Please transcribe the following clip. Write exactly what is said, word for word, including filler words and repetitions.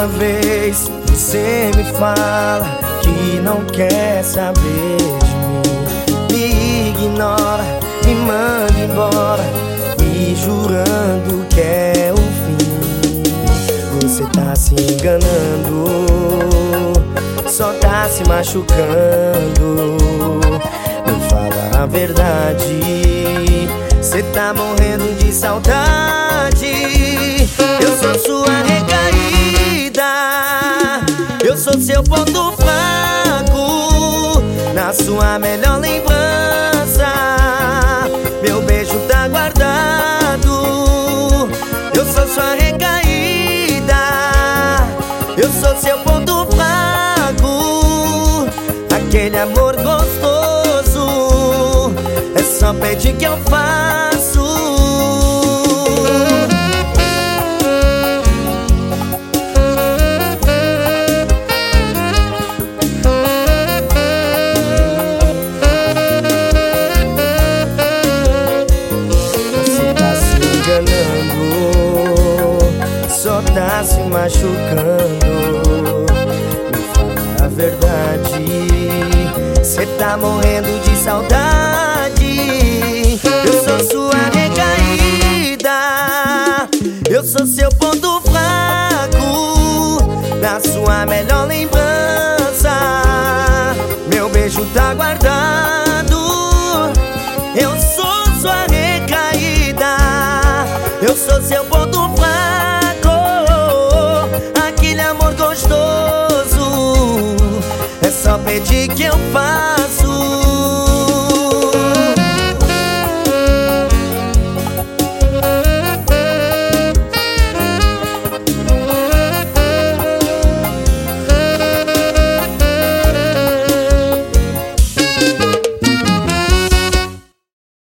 vez você me fala que não quer saber de mim, me ignora, me manda embora, me jurando que é o fim. Você tá se enganando, só tá se machucando. Me fala a verdade, cê tá morrendo de saudade. Eu sou sua recaída, eu sou seu ponto fraco, na sua melhor lembrança meu beijo tá guardado. Eu sou sua recaída, eu sou seu ponto fraco, aquele amor gostoso é só pedir que eu faço. Só tá se machucando. Me fala a verdade, cê tá morrendo de saudade. Eu sou sua recaída, eu sou seu ponto fraco, da sua melhor lembrança meu beijo tá guardado. Eu sou sua recaída, eu sou seu ponto fraco, aquele amor gostoso é só pedir que eu faço.